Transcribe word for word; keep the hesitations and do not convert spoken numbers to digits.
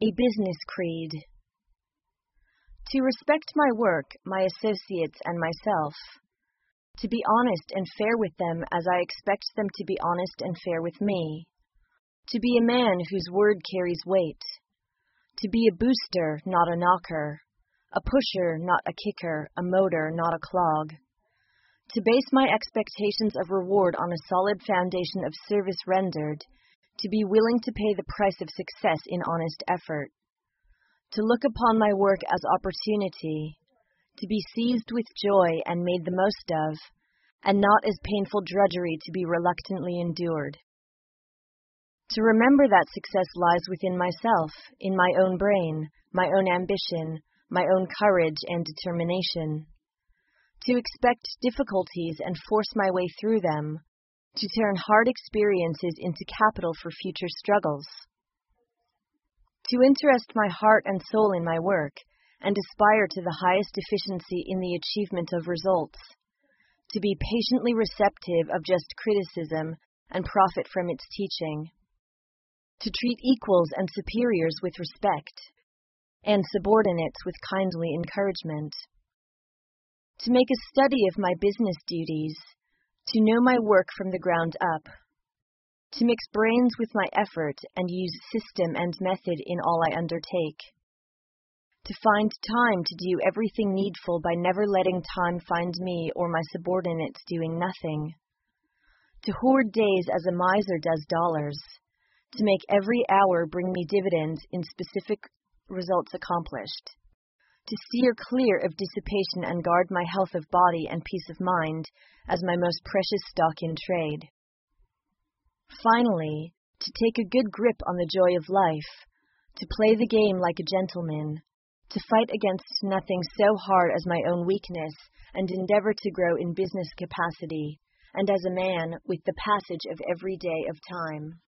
A business creed. To respect my work, my associates, and myself. To be honest and fair with them as I expect them to be honest and fair with me. To be a man whose word carries weight. To be a booster, not a knocker. A pusher, not a kicker. A motor, not a clog. To base my expectations of reward on a solid foundation of service rendered. To be willing to pay the price of success in honest effort. To look upon my work as opportunity. To be seized with joy and made the most of, and not as painful drudgery to be reluctantly endured. To remember that success lies within myself, in my own brain, my own ambition, my own courage and determination. To expect difficulties and force my way through them. To turn hard experiences into capital for future struggles. To interest my heart and soul in my work, and aspire to the highest efficiency in the achievement of results. To be patiently receptive of just criticism, and profit from its teaching. To treat equals and superiors with respect, and subordinates with kindly encouragement. To make a study of my business duties. To know my work from the ground up. To mix brains with my effort and use system and method in all I undertake. To find time to do everything needful by never letting time find me or my subordinates doing nothing. To hoard days as a miser does dollars. To make every hour bring me dividends in specific results accomplished. To steer clear of dissipation and guard my health of body and peace of mind as my most precious stock in trade. Finally, to take a good grip on the joy of life, to play the game like a gentleman, to fight against nothing so hard as my own weakness, and endeavor to grow in business capacity, and as a man with the passage of every day of time.